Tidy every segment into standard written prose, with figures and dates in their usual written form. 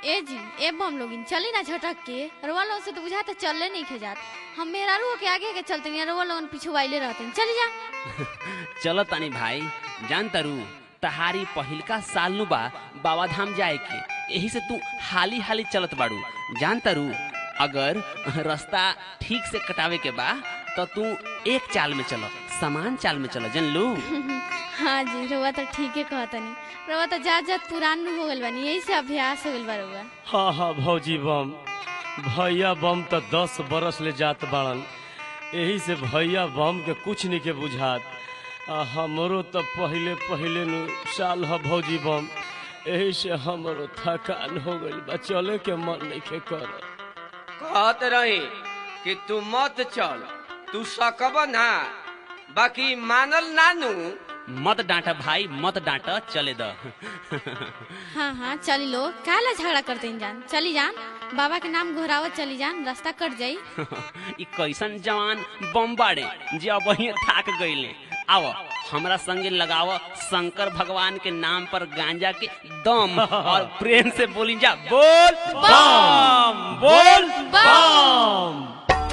ए जी ए बम लोगिन चली ना झटक के रउआ लोगन से तो बुझाता चलले नहीं खे जात। हम मेहरारू के आगे के चलते नहीं रउआ लोगन पीछे वाइले रहते चली जा। चलो तानी भाई जान तारू तहारी पहिलका साल नु बा बाबा धाम जाए के, यही से तू हाली हाली चलत बाड़ू। जान तारू अगर रास्ता ठीक से कटावे के बा तो तू एक चाल में चलो, समान चाल में चलो, जन लू। हाँ जी रउआ तो ठीक है कहतनी, रउआ तो जात जात पुरान हो गइल बानी, यही से अभ्यास हो गइल बा रउआ। हाँ हाँ भौजी बम, भैया बम तो 10 बरस ले जात बाड़न, यही से भैया बम के कुछ नहीं के बुझात। हमरो तो पहले पहले नु साल है भौजी बम, यही से हमरो थकान हो गइल बा, चले के मन नहीं के कर। कहत रही कि तू मत चल, तू सकब ना, बाकी मानल नानू। मत डांटा भाई मत डांटा, चले द। हाँ हाँ चली लो, काला झगड़ा करते जान, चली जान, बाबा के नाम घोरावत चली जान, रास्ता कट जाई। ई कैसन जवान बम बाड़े जे अब वहीं थाक गइले। आओ हमरा संगे लगाव शंकर भगवान के नाम पर गांजा के दम और प्रेम से बोली जा, बोल बम, बोल बम।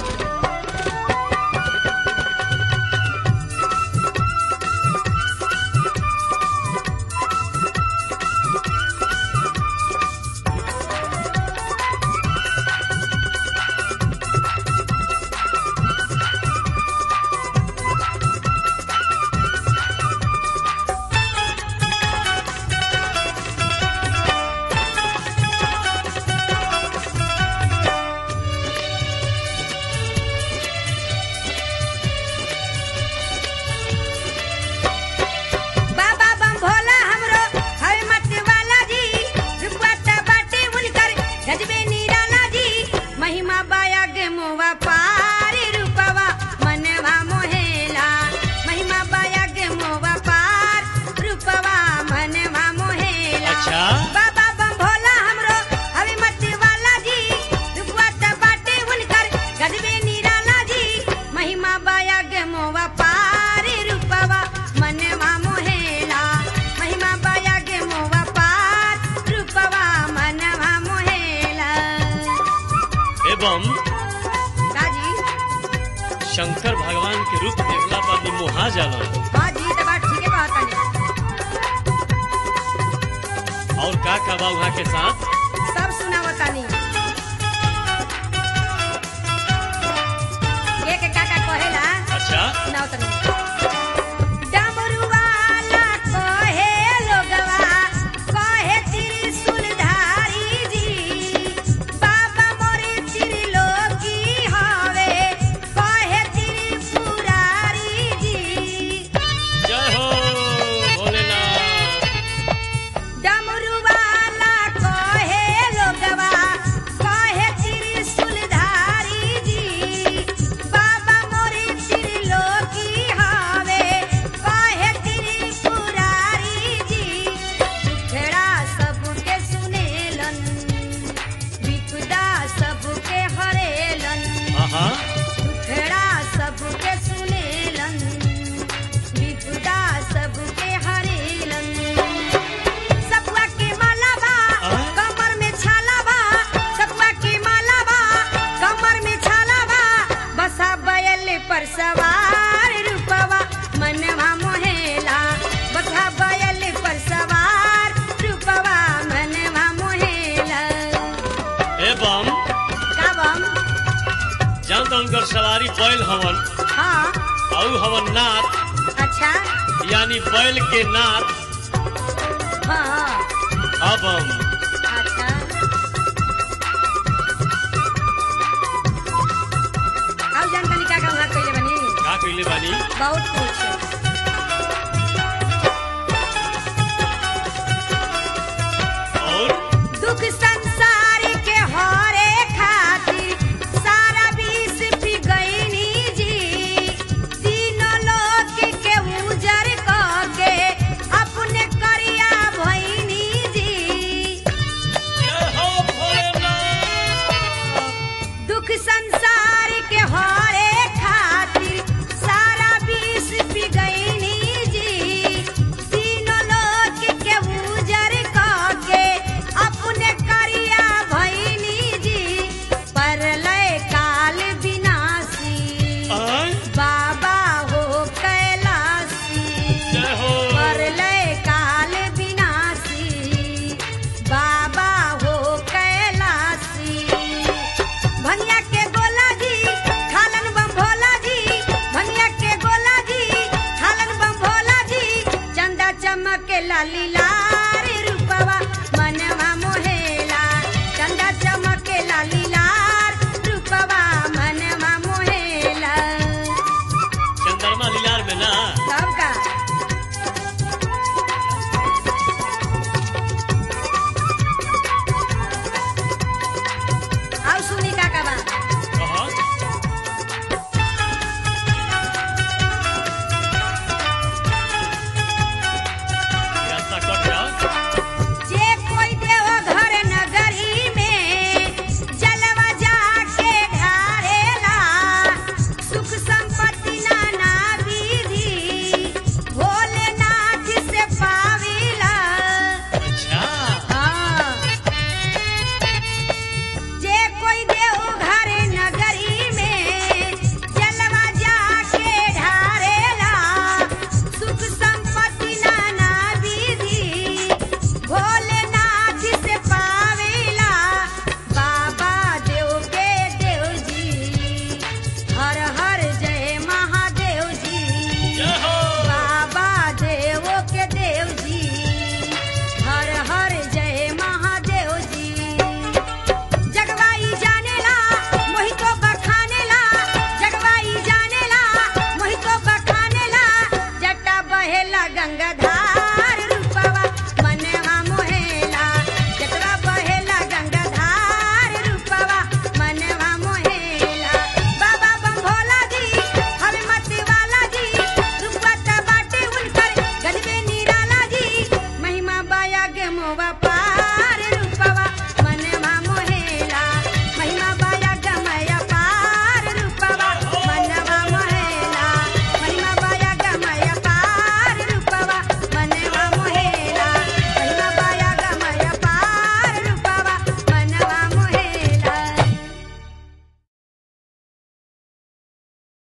शंकर भगवान के रूप देखला पर मोहा जाला। हाँ जी तो बात ठीक है बात है। और का बा वहाँ के साथ सब सुना बतानी। ये के काका कहेला। अच्छा सुनाओ तनी। डमरुवाला कहे लोगवा, कहे त्रिशूलधारी जी, बाबा मोरे त्रिलोकी हवे, पर सवार रूपवा मनवा मोहेला, बसा बैल पर सवार रूपवा मनवा मोहेला। ए बम का बम? जान तो उनकर सवारी बैल हवन। हाँ और हवन नाथ। अच्छा यानी बैल के नाथ। हाँ अब अच्छा अब जान तनी का वहाँ कइले बनी? का कइले बानी? बहुत कुछ। और दुख संसार के हरे खातिर सारा विष पी गईनी जी, तीनों लोक के उजर के अपने करिया भईनी जी। दुख संसार के हरे खातिर सारा विष लीला